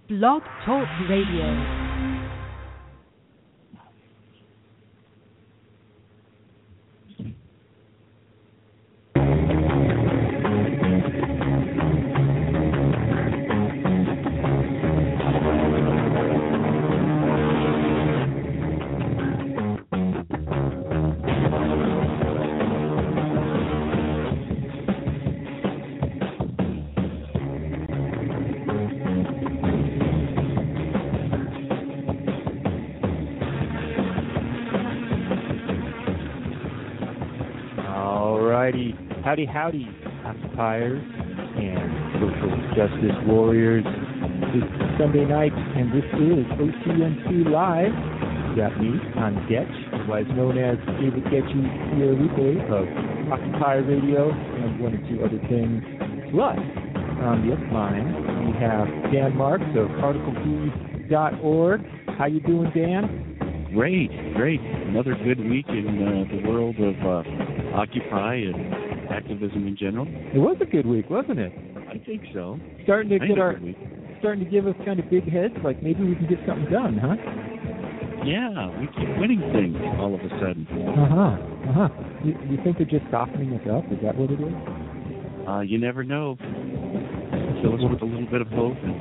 Blog Talk Radio. Howdy, occupiers and social justice warriors. It's Sunday night, and this is OTMC Live. You got me, Connie Getch, otherwise known as David Getchy Fiorupe of Occupy Radio, and one or two other things. Plus, on the other line, we have Dan Marks of ArticleB.org. How you doing, Dan? Great. Another good week in the world of Occupy and activism in general. It was a good week, wasn't it? I think so. Starting to give us kind of big heads, like maybe we can get something done, huh? Yeah, we keep winning things all of a sudden. You think they're just softening us up? Is that what it is? You never know. Fill us with a little bit of hope and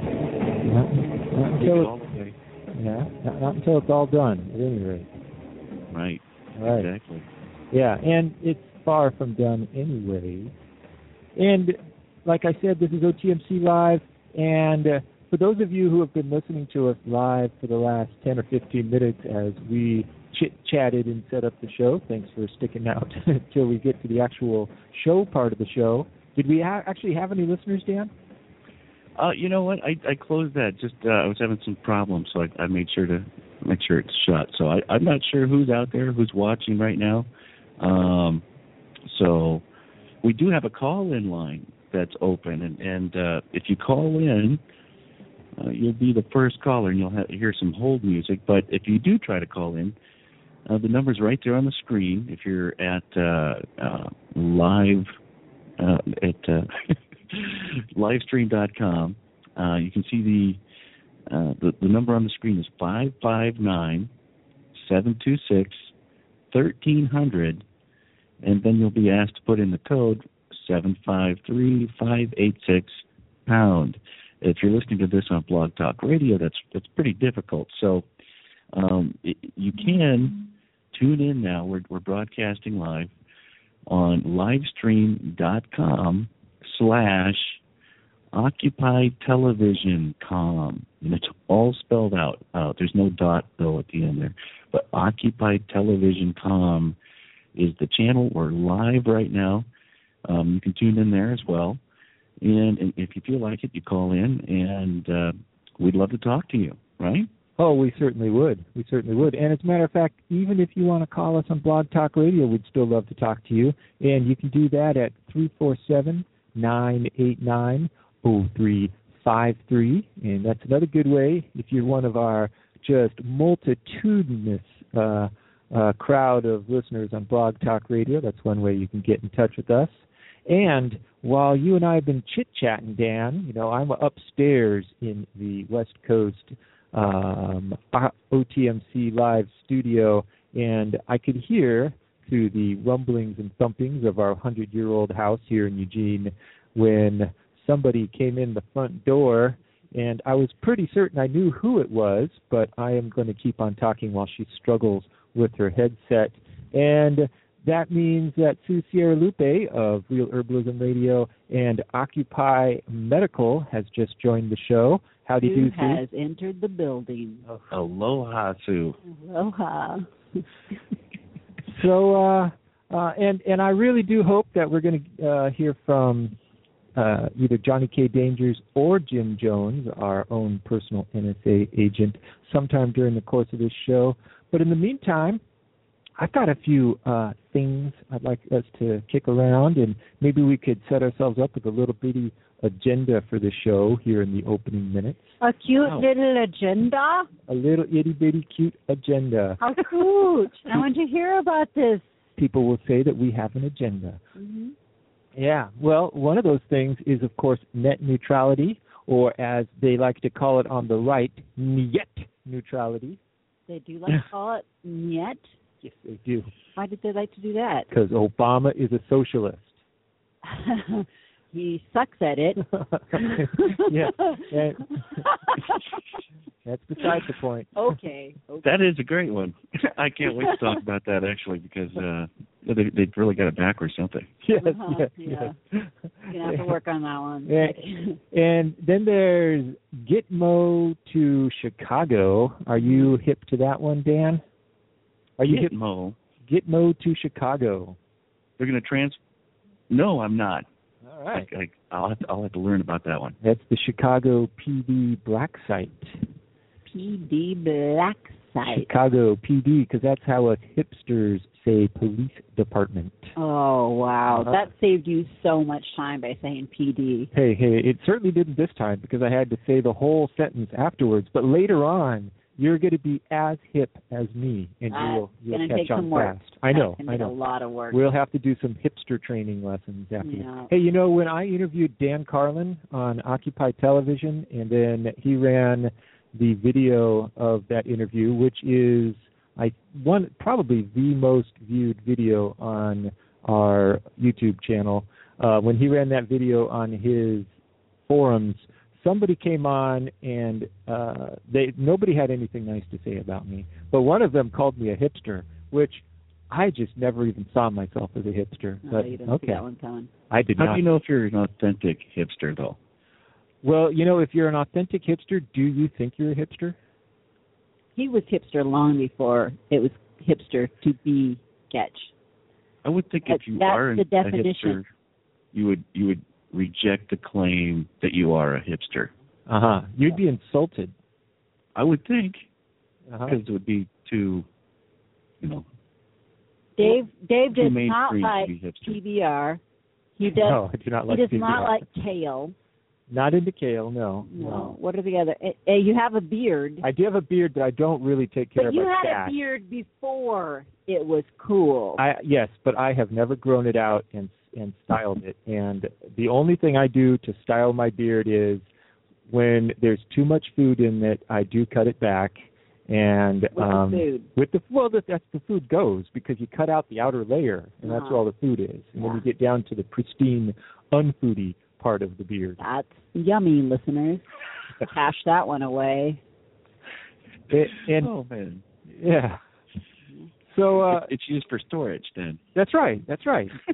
not until it's all done, at any rate. Right. Exactly. Yeah, and it's far from done anyway. And like I said, this is OTMC Live, and for those of you who have been listening to us live for the last 10 or 15 minutes as we chit-chatted and set up the show, thanks for sticking out until we get to the actual show part of the show. Did we actually have any listeners, Dan? You know what? I closed that. Just I was having some problems, so I made sure it's shut. So I'm not sure who's out there, who's watching right now. So we do have a call-in line that's open, and if you call in, you'll be the first caller, and you'll hear some hold music. But if you do try to call in, the number's right there on the screen. If you're at live at livestream.com, you can see the number on the screen is 559-726-1300. And then you'll be asked to put in the code 753-586-pound. If you're listening to this on Blog Talk Radio, that's pretty difficult. So you can tune in now. We're broadcasting live on livestream.com/OccupyTelevision.com. And it's all spelled out. There's no dot, though, at the end there. But OccupyTelevision.com is the channel. We're live right now. You can tune in there as well. And if you feel like it, you call in, and we'd love to talk to you, right? Oh, we certainly would. And as a matter of fact, even if you want to call us on Blog Talk Radio, we'd still love to talk to you. And you can do that at 347-989-0353. And that's another good way if you're one of our just multitudinous crowd of listeners on Blog Talk Radio. That's one way you can get in touch with us. And while you and I have been chit-chatting, Dan, I'm upstairs in the West Coast OTMC Live studio, and I could hear through the rumblings and thumpings of our 100-year-old house here in Eugene when somebody came in the front door. And I was pretty certain I knew who it was, but I am going to keep on talking while she struggles with her headset. And that means that Sue Sierra Lupe of Real Herbalism Radio and Occupy Medical has just joined the show. How do you do, Sue? Sue has entered the building. Aloha, Sue. Aloha. So, and I really do hope that we're going to hear from either Johnny K. Dangers or Jim Jones, our own personal NSA agent, sometime during the course of this show. But in the meantime, I've got a few things I'd like us to kick around, and maybe we could set ourselves up with a little bitty agenda for the show here in the opening minutes. A cute little agenda? A little itty-bitty cute agenda. How cute. I want to hear about this. People will say that we have an agenda. Mm-hmm. Yeah, well, one of those things is, of course, net neutrality, or as they like to call it on the right, net neutrality. They do like to call it net. Yes, they do. Why did they like to do that? Because Obama is a socialist. He sucks at it. Yeah. That's beside the point. Okay. That is a great one. I can't wait to talk about that, actually, because they've really got it backwards, don't they? Yes, Yeah. yes. You're going to have to work on that one. And then there's Gitmo to Chicago. Are you hip to that one, Dan? Are you hip? Gitmo to Chicago. They're going to No, I'm not. All right. I'll have to learn about that one. That's the Chicago PD Black Site. PD Black Site. Chicago PD, because that's how us hipsters say police department. Oh, wow. That saved you so much time by saying PD. Hey, it certainly didn't this time because I had to say the whole sentence afterwards. But later on, you're going to be as hip as me, and you'll catch on fast. I know. A lot of work. We'll have to do some hipster training lessons after this. Hey, when I interviewed Dan Carlin on Occupy Television, and then he ran the video of that interview, which is probably the most viewed video on our YouTube channel. When he ran that video on his forums, somebody came on and nobody had anything nice to say about me. But one of them called me a hipster, which I just never even saw myself as a hipster. No, but you didn't see that one coming. I did not. How do you know if you're an authentic hipster, though? Well, if you're an authentic hipster, do you think you're a hipster? He was hipster long before it was hipster to be sketch. I would think if you are a hipster, you would reject the claim that you are a hipster. You'd be insulted. I would think, because it would be too, Dave does not like PBR. He does. No, I do not like PBR. He does not like kale. Not into kale, no. What are the other? You have a beard. I do have a beard, but I don't really take care of my stash. But you had a beard before it was cool. Yes, but I have never grown it out and styled it. And the only thing I do to style my beard is when there's too much food in it, I do cut it back. And with the food. That's the food goes, because you cut out the outer layer, and that's where all the food is. And then you get down to the pristine, unfoody part of the beard. That's yummy, listeners. Cash that one away. Oh, man. Yeah. So it's used for storage then. That's right. That's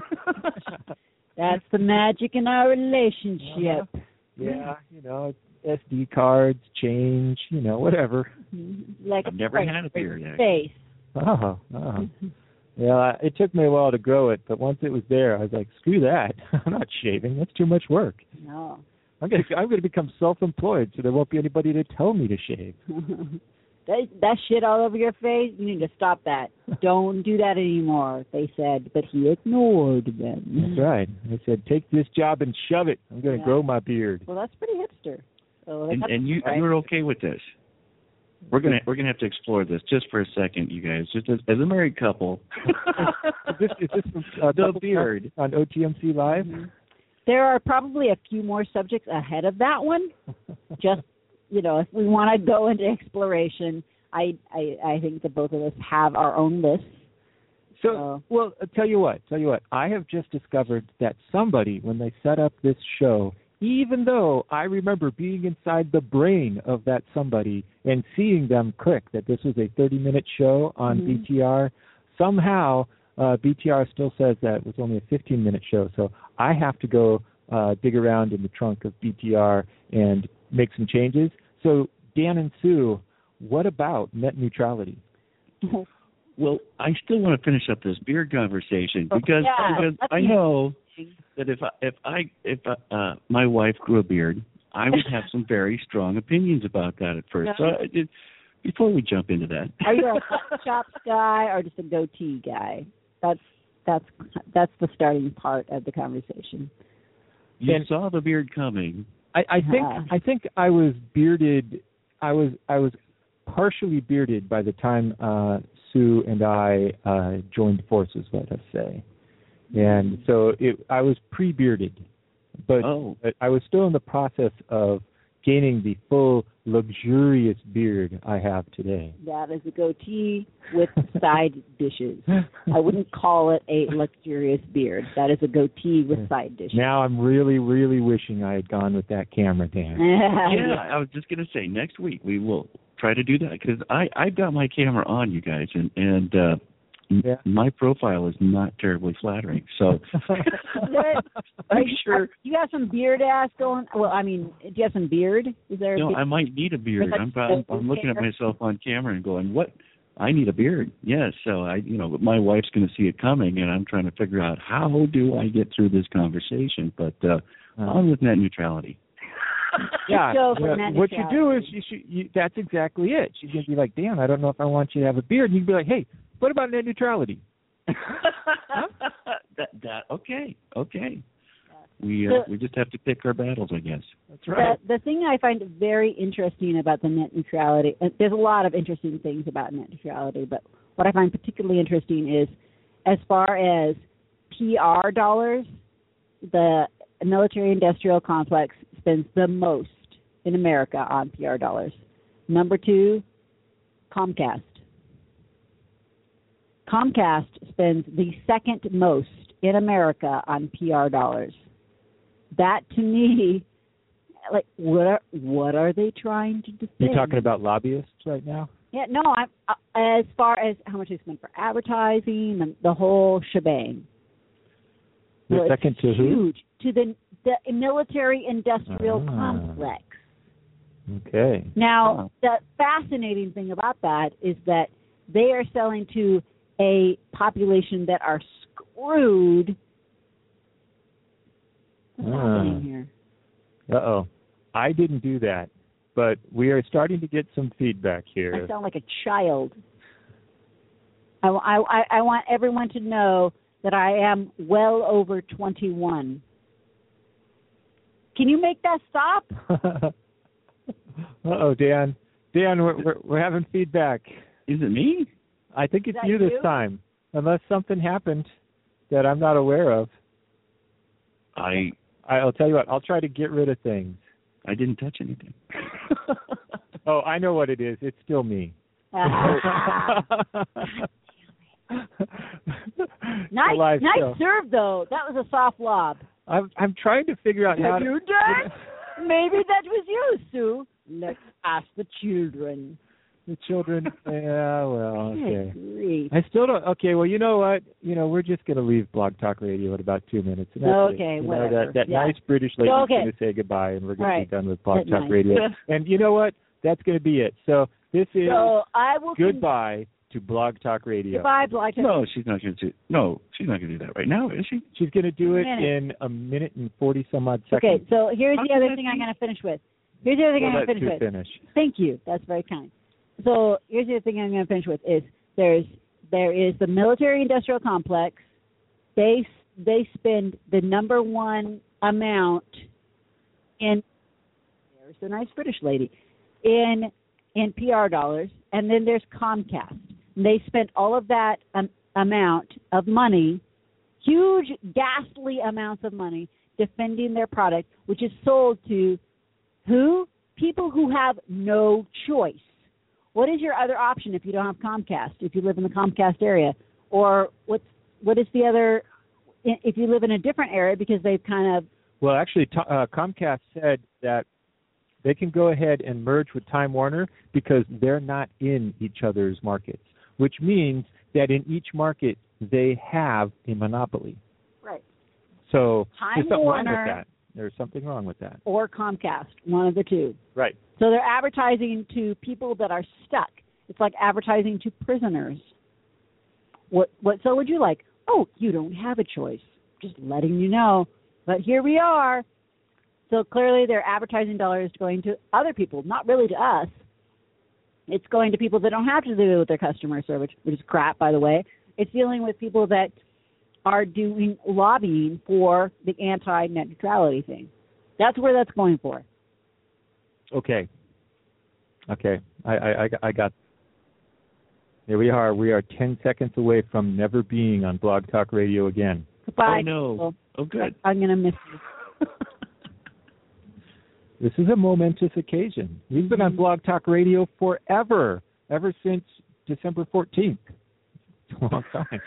the magic in our relationship. Yeah, SD cards, change, whatever. Like I've never had a beard yet. Face. Oh. Yeah, it took me a while to grow it, but once it was there, I was like, screw that. I'm not shaving. That's too much work. No. I'm going to become self-employed, so there won't be anybody to tell me to shave. That shit all over your face, you need to stop that. Don't do that anymore, they said, but he ignored them. That's right. They said, take this job and shove it. I'm going to grow my beard. Well, that's pretty hipster. So and you're okay with this? We're gonna have to explore this just for a second, you guys. Just as a married couple. Is this the beard on OTMC Live? Mm-hmm. There are probably a few more subjects ahead of that one. Just if we want to go into exploration, I think that both of us have our own lists. So, well, tell you what. I have just discovered that somebody, when they set up this show, even though I remember being inside the brain of that somebody and seeing them click that this was a 30-minute show on BTR, somehow BTR still says that it was only a 15-minute show. So I have to go dig around in the trunk of BTR and make some changes. So, Dan and Sue, what about net neutrality? Well, I still want to finish up this beard conversation because I know that if my wife grew a beard, I would have some very strong opinions about that at first. So before we jump into that, are you a cut chops guy or just a goatee guy? That's the starting part of the conversation. You saw the beard coming. I think I was bearded. I was partially bearded by the time Sue and I joined forces, let us say. And so I was pre-bearded, but I was still in the process of gaining the full, luxurious beard I have today. That is a goatee with side dishes. I wouldn't call it a luxurious beard. That is a goatee with side dishes. Now I'm really, really wishing I had gone with that camera, Dan. Yeah, I was just going to say, next week we will try to do that, because I've got my camera on, you guys, and my profile is not terribly flattering. So I'm sure. Do you have some beard ass going? Well, I mean, do you have some beard? Is there? No, I might need a beard. I'm looking at myself on camera and going, what? I need a beard. Yes. So but my wife's going to see it coming, and I'm trying to figure out how do I get through this conversation. But on with net neutrality. Yeah. What you do is that's exactly it. She's going to be like, Dan, I don't know if I want you to have a beard. And you can be like, hey, what about net neutrality? Okay. We just have to pick our battles, I guess. That's right. The thing I find very interesting about the net neutrality, there's a lot of interesting things about net neutrality, but what I find particularly interesting is, as far as PR dollars, the military-industrial complex spends the most in America on PR dollars. Number 2, Comcast. Comcast spends the second most in America on PR dollars. That, to me, like, what are they trying to defend? You're talking about lobbyists right now? Yeah, no, as far as how much they spend for advertising and the whole shebang. The second to huge, who? To the military-industrial complex. Okay. Now, the fascinating thing about that is that they are selling to a population that are screwed. What's happening here? Uh-oh. I didn't do that, but we are starting to get some feedback here. I sound like a child. I want everyone to know that I am well over 21. Can you make that stop? Uh-oh, Dan. Dan, we're having feedback. Is it me? I think it's you this time, unless something happened that I'm not aware of. I'll tell you what, I'll try to get rid of things. I didn't touch anything. Oh, I know what it is. It's still me. Nice serve, though. That was a soft lob. I'm trying to figure out how to... you done? Maybe that was you, Sue. Let's ask the children. The children, yeah, well, okay. Grief. I still don't, okay, well, you know what? We're just going to leave Blog Talk Radio in about 2 minutes. And that's okay, whatever. That nice British lady is going to say goodbye, and we're going to be done with Blog Talk Radio. And you know what? That's going to be it. So this is goodbye to Blog Talk Radio. Goodbye, Blog Talk. No, she's not going to do that right now, is she? She's going to do it in a minute and 40-some-odd seconds. Okay, so here's the other thing I'm going to finish with. Thank you. That's very kind. So here's the other thing I'm going to finish with is there is the military-industrial complex. They spend the number one amount in, there's the nice British lady, in PR dollars, and then there's Comcast. And they spent all of that amount of money, huge, ghastly amounts of money, defending their product, which is sold to who? People who have no choice. What is your other option if you don't have Comcast, if you live in the Comcast area? Or what is the other, if you live in a different area, because they've kind of... Well, actually, Comcast said that they can go ahead and merge with Time Warner because they're not in each other's markets, which means that in each market they have a monopoly. Right. So Time there's something Warner wrong with that. There's something wrong with that. Or Comcast, one of the two. Right. So they're advertising to people that are stuck. It's like advertising to prisoners. What so would you like? Oh, you don't have a choice. Just letting you know. But here we are. So clearly their advertising dollars going to other people, not really to us. It's going to people that don't have to deal with their customer service, which is crap, by the way. It's dealing with people that are doing lobbying for the anti-net neutrality thing. That's where that's going for. Okay. I got. Here we are. We are 10 seconds away from never being on Blog Talk Radio again. Goodbye. Oh, no. Oh, good. I'm going to miss you. This is a momentous occasion. We've been on Blog Talk Radio forever, ever since December 14th. It's a long time.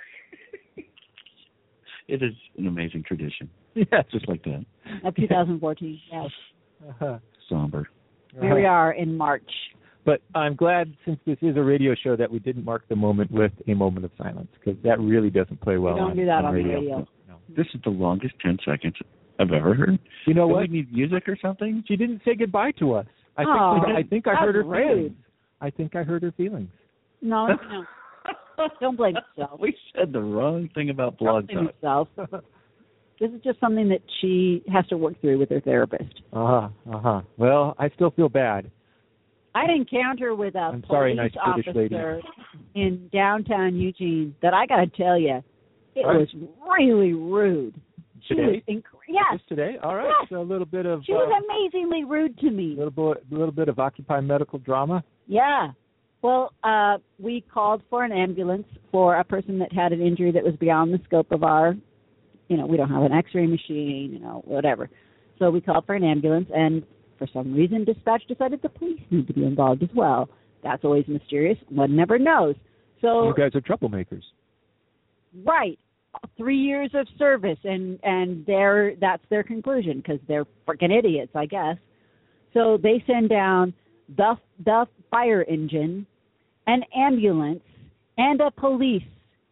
It is an amazing tradition. Yeah, just like that. Of 2014, yes. Somber. Here we are in March. But I'm glad, since this is a radio show, that we didn't mark the moment with a moment of silence, because that really doesn't play well. We don't do that on the radio. No. This is the longest 10 seconds I've ever heard. You know Do what? we need music or something? She didn't say goodbye to us. I think I heard her feelings. I think I heard her feelings. No. Don't blame yourself. We said the wrong thing about Blog Don't blame Talk. yourself. This is just something that she has to work through with her therapist. Well, I still feel bad. I had an encounter with a sorry, police nice British lady. officer in downtown Eugene that I got to tell you, it was really rude. She Today? was yes. Just today? All right. Yes. So a little bit of... She was amazingly rude to me. A little bit of Occupy medical drama. Yeah. Well, we called for an ambulance for a person that had an injury that was beyond the scope of our, we don't have an x-ray machine, whatever. So we called for an ambulance, and for some reason, dispatch decided the police need to be involved as well. That's always mysterious. One never knows. So you guys are troublemakers. Right. 3 years of service, and that's their conclusion, because they're freaking idiots, I guess. So they send down the fire engine, an ambulance, and a police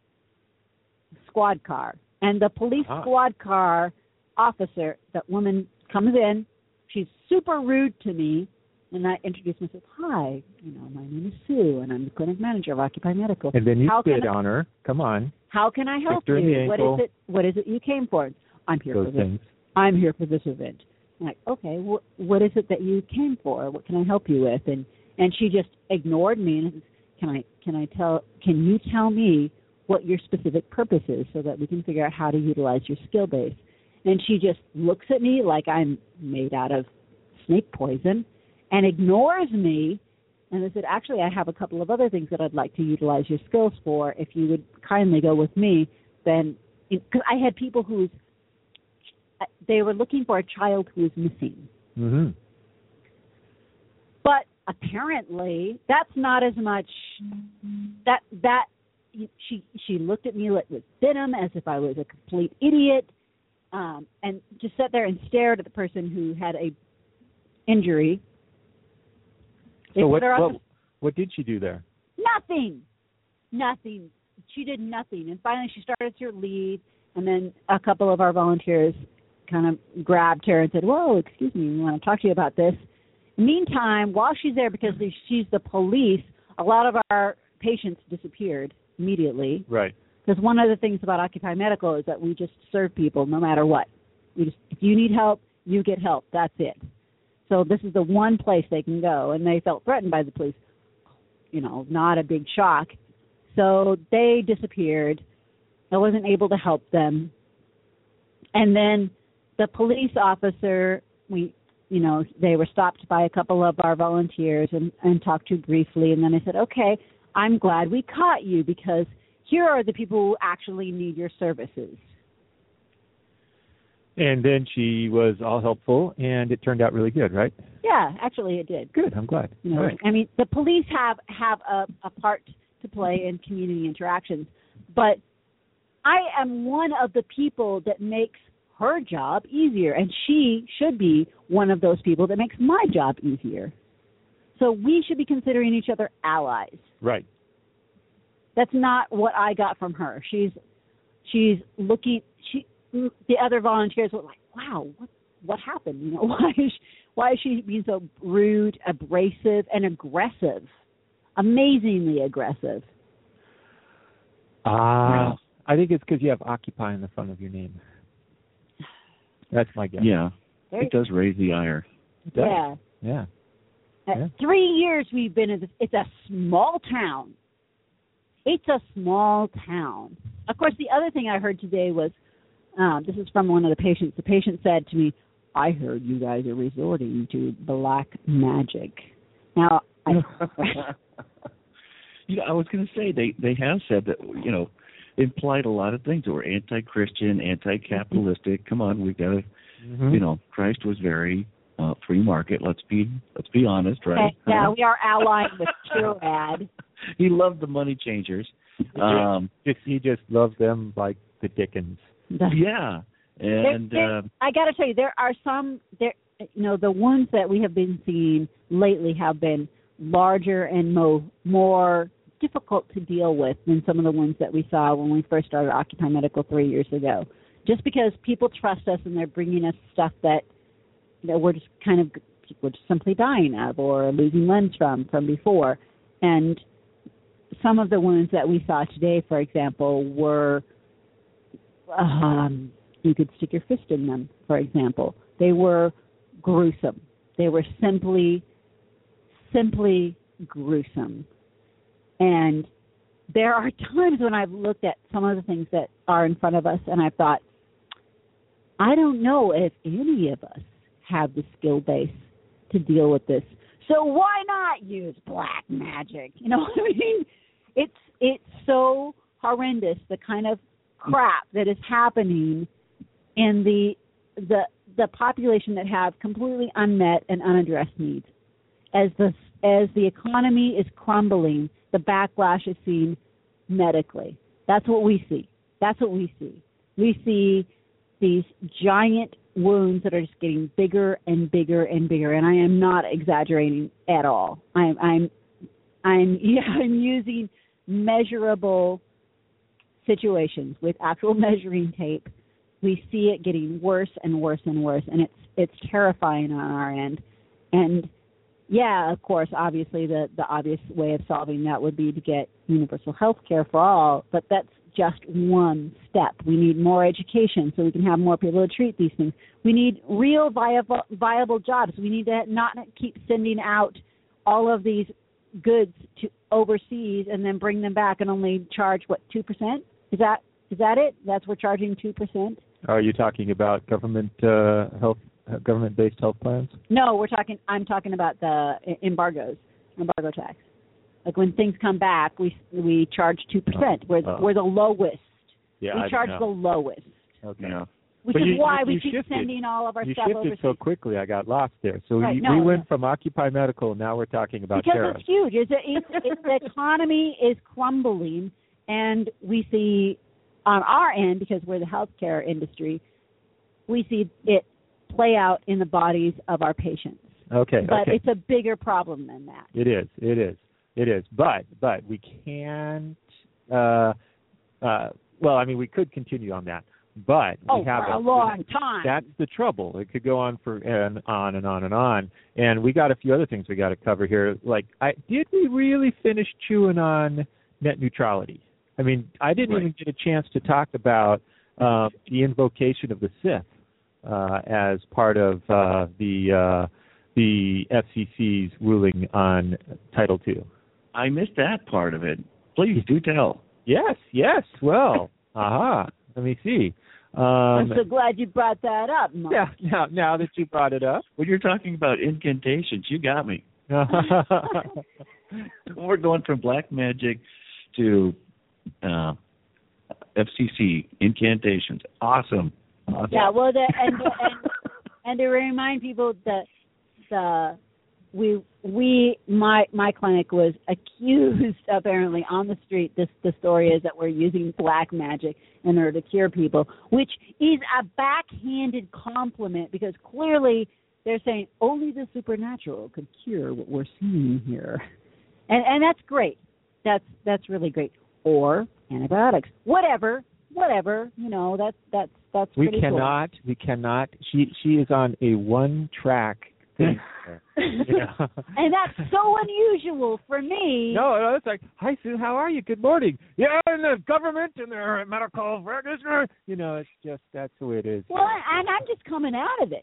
squad car. And the police squad car officer, that woman comes in. She's super rude to me, and I introduce myself. Hi, my name is Sue, and I'm the clinic manager of Occupy Medical. And then you spit on her. Come on. How can I help Stick her in you? the ankle. What is it you came for? I'm here Those for this. things. I'm here for this event. I'm like, okay, what is it that you came for? What can I help you with? And she just ignored me and says, can you tell me what your specific purpose is so that we can figure out how to utilize your skill base? And she just looks at me like I'm made out of snake poison and ignores me. And I said, actually, I have a couple of other things that I'd like to utilize your skills for. If you would kindly go with me, then, because I had people they were looking for a child who was missing. Mm-hmm. But apparently, that's not as much. She looked at me with venom, as if I was a complete idiot, and just sat there and stared at the person who had a injury. So what did she do there? Nothing. She did nothing. And finally she started to leave, and then a couple of our volunteers kind of grabbed her and said, whoa, excuse me, we want to talk to you about this. Meantime, while she's there, because she's the police, a lot of our patients disappeared immediately. Right. Because one of the things about Occupy Medical is that we just serve people no matter what. If you need help, you get help. That's it. So this is the one place they can go, and they felt threatened by the police. Not a big shock. So they disappeared. I wasn't able to help them. And then the police officer, they were stopped by a couple of our volunteers and talked to briefly. And then I said, okay, I'm glad we caught you, because here are the people who actually need your services. And then she was all helpful, and it turned out really good, right? Yeah, actually it did. Good, I'm glad. Right. I mean, the police have a part to play in community interactions, but I am one of the people that makes her job easier, and she should be one of those people that makes my job easier. So we should be considering each other allies. Right. That's not what I got from her. She's looking. The other volunteers were like, "Wow, what happened? Why is she being so rude, abrasive, and aggressive? Amazingly aggressive." I think it's because you have Occupy in the front of your name. That's my guess. Yeah, it does raise the ire. Yeah. 3 years we've been in this. It's a small town. Of course, the other thing I heard today was, this is from one of the patients. The patient said to me, I heard you guys are resorting to black magic. Now, I was going to say, they have said that, implied a lot of things that were anti-Christian, anti-capitalistic. Come on, we've got to, Christ was very free market. Let's be honest, right? Okay, yeah, we are allying with Curad. He loved the money changers. He just loves them like the Dickens. Yeah, and I got to tell you, there are some there. The wounds that we have been seeing lately have been larger and more difficult to deal with than some of the ones that we saw when we first started Occupy Medical 3 years ago. Just because people trust us and they're bringing us stuff that we're just simply dying of or losing limbs from before. And some of the wounds that we saw today, for example, were you could stick your fist in them, for example. They were gruesome. They were simply gruesome. And there are times when I've looked at some of the things that are in front of us and I've thought, I don't know if any of us have the skill base to deal with this. So why not use black magic? You know what I mean? It's so horrendous, the kind of crap that is happening in the population that have completely unmet and unaddressed needs. As the economy is crumbling, the backlash is seen medically. That's what we see. We see these giant wounds that are just getting bigger and bigger and bigger, and I am not exaggerating at all. I'm using measurable situations with actual measuring tape. We see it getting worse and worse and worse, and it's terrifying on our end. And yeah, of course, obviously the obvious way of solving that would be to get universal health care for all, but that's just one step. We need more education so we can have more people to treat these things. We need real viable jobs. We need to not keep sending out all of these goods to overseas and then bring them back and only charge, 2%? Is that it? We're charging 2%? Are you talking about government-based health plans? No, I'm talking about the embargo tax. Like when things come back, we charge 2%. We're the lowest. Yeah, we charge the lowest. Okay. Yeah. Which is why we keep sending all of our stuff overseas. You shifted so quickly, I got lost there. So right, we went from Occupy Medical, now we're talking about tariffs. Because it's huge. The economy is crumbling, and we see on our end, because we're the healthcare industry, we see it play out in the bodies of our patients. Okay. But it's a bigger problem than that. It is. But we can't. We could continue on that, but we have for a long time. That's the trouble. It could go on and on and on and on. And we got a few other things we got to cover here. Like, did we really finish chewing on net neutrality? I mean, I didn't even get a chance to talk about the invocation of the Sith as part of the FCC's ruling on Title II. I missed that part of it. Please do tell. Yes. Well, let me see. I'm so glad you brought that up, Mark. Yeah, now that you brought it up. When you're talking about incantations, you got me. We're going from black magic to FCC incantations. Awesome. Yeah, well, and to remind people that my clinic was accused apparently on the street. The story is that we're using black magic in order to cure people, which is a backhanded compliment because clearly they're saying only the supernatural could cure what we're seeing here, and that's great. That's really great. Or antibiotics, whatever. That's we pretty cannot. cool. We cannot. She is on a one-track thing. And that's so unusual for me. No, it's like, hi Sue, how are you? Good morning. Yeah, and the government and their medical practitioner. It's just that's the way it is. Well, and I'm just coming out of it.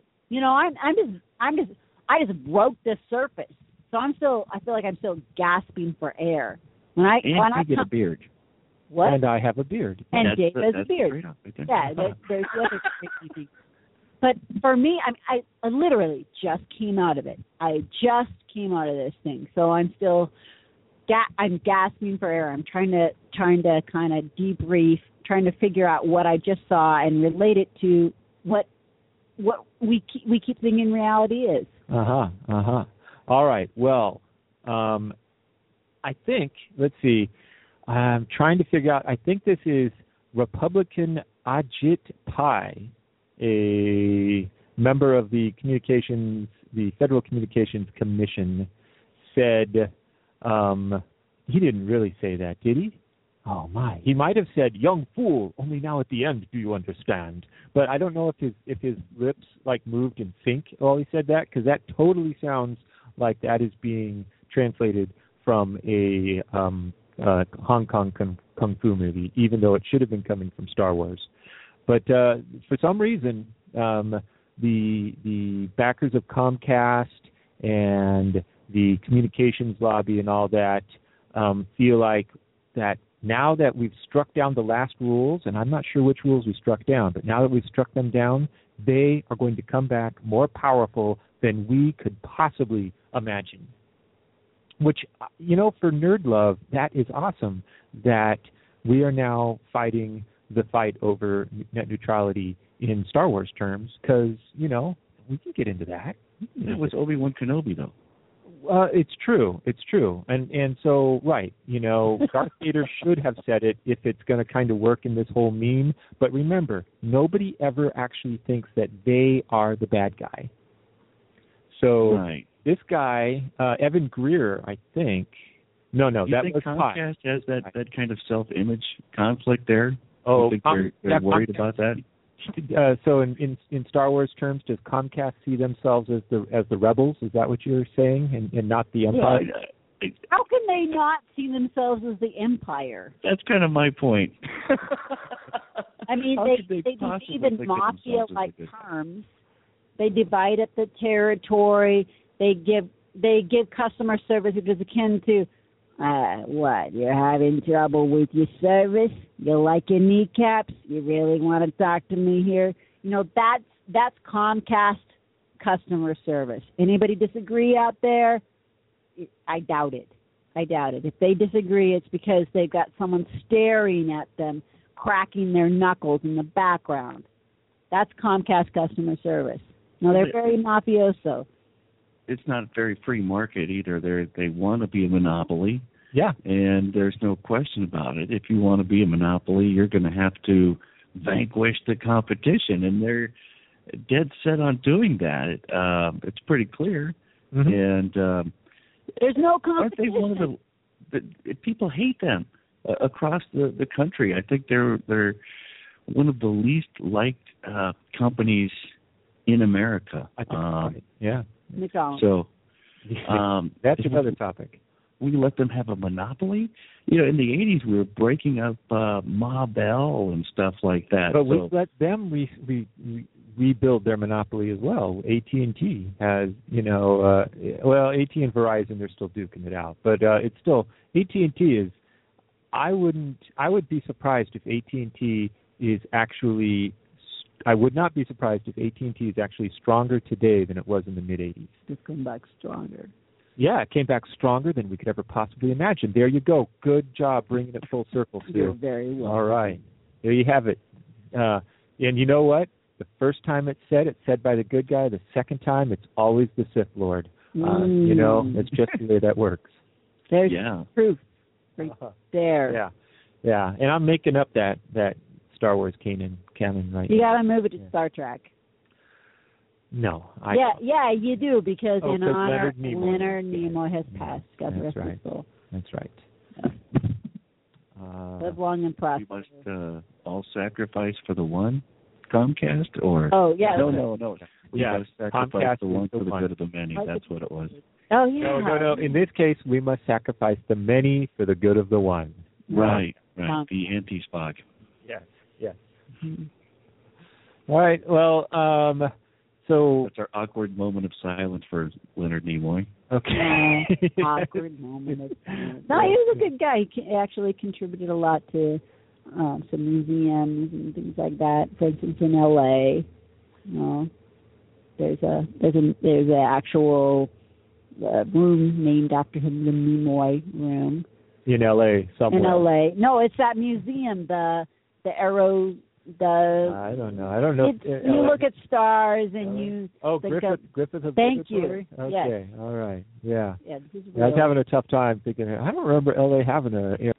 I just broke the surface, so I feel like I'm still gasping for air. When I get a beard. What? And I have a beard. And Dave has a beard. Right up, right there. Yeah, there's the other tricky thing. But for me, I literally just came out of it. I just came out of this thing, so I'm still, I'm gasping for air. I'm trying to kind of debrief, trying to figure out what I just saw and relate it to what what we keep thinking reality is. All right. Well, I think, let's see, I'm trying to figure out, I think this is Republican Ajit Pai, a member of the Federal Communications Commission, said, he didn't really say that, did he? Oh, my. He might have said, young fool, only now at the end do you understand. But I don't know if his lips, like, moved in sync while he said that, because that totally sounds like that is being translated from a Hong Kong kung fu movie, even though it should have been coming from Star Wars. But for some reason, the backers of Comcast and the communications lobby and all that feel like that now that we've struck down the last rules, and I'm not sure which rules we struck down, but now that we've struck them down, they are going to come back more powerful than we could possibly imagine. Which, for Nerd Love, that is awesome that we are now fighting the fight over net neutrality in Star Wars terms, because, we can get into that. It was Obi-Wan Kenobi, though. It's true. And so, right, Darth Vader should have said it if it's going to kind of work in this whole meme. But remember, nobody ever actually thinks that they are the bad guy. So This guy, Evan Greer, I think. No, that was Comcast has that kind of self-image conflict there? Oh, you think they're worried about that? So in Star Wars terms, does Comcast see themselves as the rebels? Is that what you're saying, and not the Empire? Yeah, how can they not see themselves as the Empire? That's kind of my point. I mean, they believe in mafia-like terms. They divide up the territory. They give customer service which is akin to, what, you're having trouble with your service? You like your kneecaps? You really want to talk to me here? That's Comcast customer service. Anybody disagree out there? I doubt it. If they disagree, it's because they've got someone staring at them, cracking their knuckles in the background. That's Comcast customer service. No, they're very mafioso. It's not a very free market either. They want to be a monopoly. Yeah. And there's no question about it. If you want to be a monopoly, you're going to have to vanquish the competition, and they're dead set on doing that. It's pretty clear. Mm-hmm. And there's no competition. Aren't they one of the people hate them across the country? I think they're one of the least liked companies in America. I think right. Yeah. McDonald's. So that's another topic. We let them have a monopoly. In the 80s, we were breaking up Ma Bell and stuff like that. But we let them rebuild their monopoly as well. AT&T has, AT&T and Verizon, they're still duking it out. But it's still, AT&T is, I would be surprised if AT&T is actually, I would not be surprised if AT&T is actually stronger today than it was in the mid-'80s. It's come back stronger. Yeah, it came back stronger than we could ever possibly imagine. There you go. Good job bringing it full circle, Sue. You're very well. All right. There you have it. And you know what? The first time it's said by the good guy. The second time, it's always the Sith Lord. It's just the way that works. There's proof right there. Yeah. And I'm making up that Star Wars canon right now. You got to move it to Star Trek. No. Yeah, you do, because in honor Leonard Nimoy has passed. God rest his soul. That's right. Live long and prosper. We must all sacrifice for the one Comcast, or No. We must sacrifice Comcast the one for the one. good of the many. That's what it was. Oh yeah. No. In this case, we must sacrifice the many for the good of the one. Right. The anti-Spock. Yes. Mm-hmm. All right. Well, so that's our awkward moment of silence for Leonard Nimoy. Okay. Awkward moment of silence. No, he was a good guy. He actually contributed a lot to some museums and things like that. For instance, in L.A., there's an actual room named after him, the Nimoy Room. In L.A. somewhere. In L.A. No, it's that museum, the Aero I don't know. I don't know. You look at stars and you think Griffith Thank Observatory? you. Okay. Yes. All right. Yeah. Yeah, this is I was real. having a tough time thinking. I don't remember LA having an